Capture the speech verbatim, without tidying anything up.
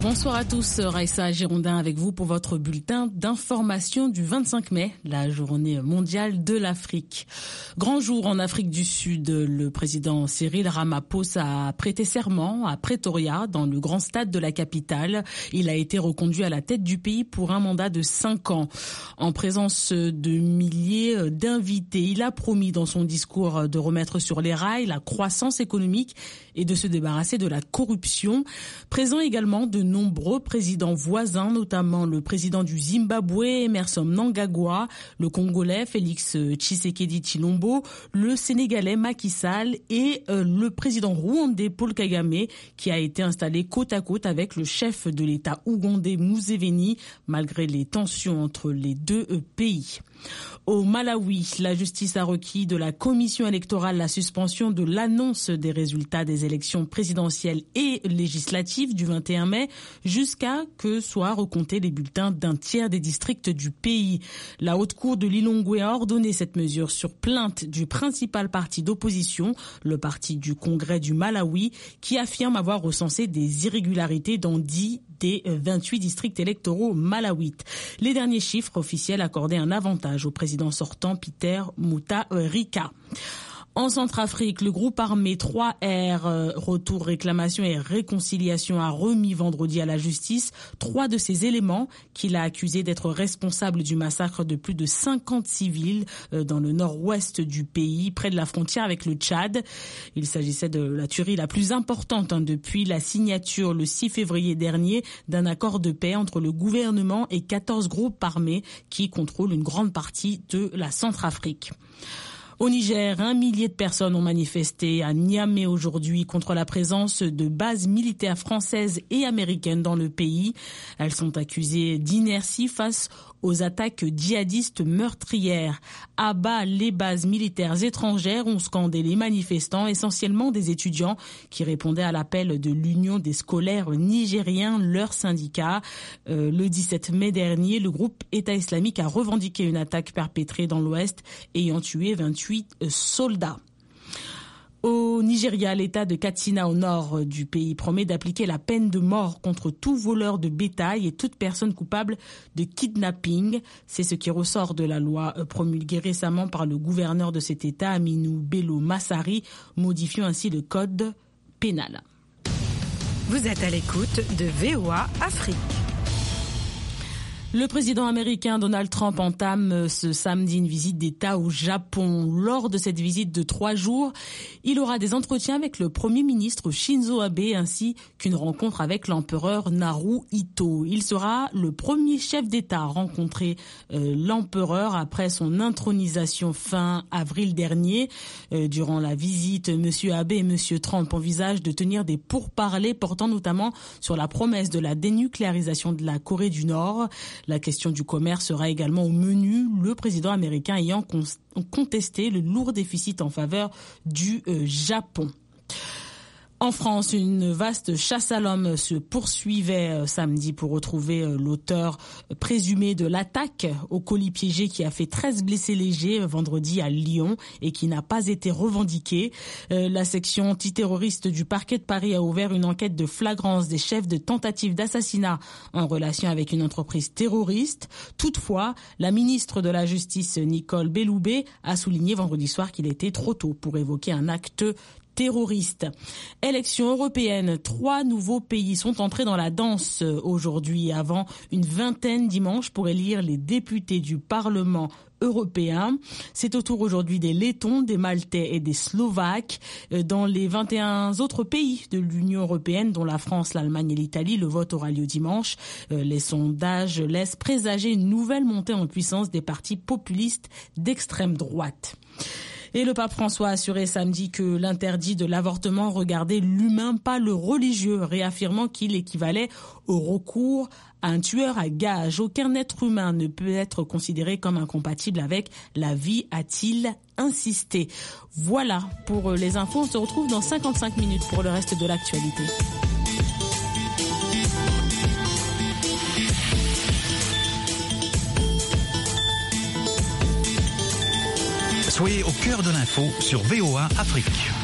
Bonsoir à tous, Raïssa Girondin avec vous pour votre bulletin d'information du vingt-cinq mai, la journée mondiale de l'Afrique. Grand jour en Afrique du Sud, le président Cyril Ramaphosa a prêté serment à Pretoria, dans le grand stade de la capitale. Il a été reconduit à la tête du pays pour un mandat de cinq ans. En présence de milliers d'invités, il a promis dans son discours de remettre sur les rails la croissance économique et de se débarrasser de la corruption. Présent également de nombreux présidents voisins, notamment le président du Zimbabwe, Emmerson Mnangagwa, le Congolais Félix Tshisekedi Tshilombo, le Sénégalais Macky Sall et euh, le président rwandais Paul Kagame, qui a été installé côte à côte avec le chef de l'État ougandais Museveni, malgré les tensions entre les deux pays. Au Malawi, la justice a requis de la commission électorale la suspension de l'annonce des résultats des élections présidentielles et législatives du vingt et un mai jusqu'à que soient recomptés les bulletins d'un tiers des districts du pays. La haute cour de Lilongwe a ordonné cette mesure sur plainte du principal parti d'opposition, le parti du Congrès du Malawi, qui affirme avoir recensé des irrégularités dans dix des vingt-huit districts électoraux malawites. Les derniers chiffres officiels accordaient un avantage au président sortant Peter Mutharika. En Centrafrique, le groupe armé trois R, euh, Retour, Réclamation et Réconciliation, a remis vendredi à la justice trois de ses éléments qu'il a accusés d'être responsables du massacre de plus de cinquante civils euh, dans le nord-ouest du pays, près de la frontière avec le Tchad. Il s'agissait de la tuerie la plus importante hein, depuis la signature le six février dernier d'un accord de paix entre le gouvernement et quatorze groupes armés qui contrôlent une grande partie de la Centrafrique. Au Niger, un millier de personnes ont manifesté à Niamey aujourd'hui contre la présence de bases militaires françaises et américaines dans le pays. Elles sont accusées d'inertie face aux attaques djihadistes meurtrières. À bas les bases militaires étrangères, ont scandé les manifestants, essentiellement des étudiants qui répondaient à l'appel de l'Union des scolaires nigériens, leur syndicat. Euh, le dix-sept mai dernier, le groupe État islamique a revendiqué une attaque perpétrée dans l'Ouest ayant tué vingt-huit soldats. Au Nigeria, l'État de Katsina, au nord du pays, promet d'appliquer la peine de mort contre tout voleur de bétail et toute personne coupable de kidnapping. C'est ce qui ressort de la loi promulguée récemment par le gouverneur de cet État, Aminou Bello Massari, modifiant ainsi le code pénal. Vous êtes à l'écoute de V O A Afrique. Le président américain Donald Trump entame ce samedi une visite d'État au Japon. Lors de cette visite de trois jours, il aura des entretiens avec le Premier ministre Shinzo Abe ainsi qu'une rencontre avec l'empereur Naruhito. Il sera le premier chef d'État à rencontrer euh, l'empereur après son intronisation fin avril dernier. Euh, durant la visite, M. Abe et M. Trump envisagent de tenir des pourparlers portant notamment sur la promesse de la dénucléarisation de la Corée du Nord. La question du commerce sera également au menu, le président américain ayant contesté le lourd déficit en faveur du euh, Japon. En France, une vaste chasse à l'homme se poursuivait samedi pour retrouver l'auteur présumé de l'attaque au colis piégé qui a fait treize blessés légers vendredi à Lyon et qui n'a pas été revendiqué. La section antiterroriste du parquet de Paris a ouvert une enquête de flagrance des chefs de tentative d'assassinat en relation avec une entreprise terroriste. Toutefois, la ministre de la Justice, Nicole Belloubet, a souligné vendredi soir qu'il était trop tôt pour évoquer un acte terroristes. Élections européennes. Trois nouveaux pays sont entrés dans la danse aujourd'hui, avant une vingtaine dimanche pour élire les députés du Parlement européen. C'est au tour aujourd'hui des Lettons, des Maltais et des Slovaques. Dans les vingt et un autres pays de l'Union européenne, dont la France, l'Allemagne et l'Italie, le vote aura lieu dimanche. Les sondages laissent présager une nouvelle montée en puissance des partis populistes d'extrême droite. Et le pape François a assuré samedi que l'interdit de l'avortement regardait l'humain, pas le religieux, réaffirmant qu'il équivalait au recours à un tueur à gages. Aucun être humain ne peut être considéré comme incompatible avec la vie, a-t-il insisté. Voilà pour les infos. On se retrouve dans cinquante-cinq minutes pour le reste de l'actualité. Soyez au cœur de l'info sur V O A Afrique.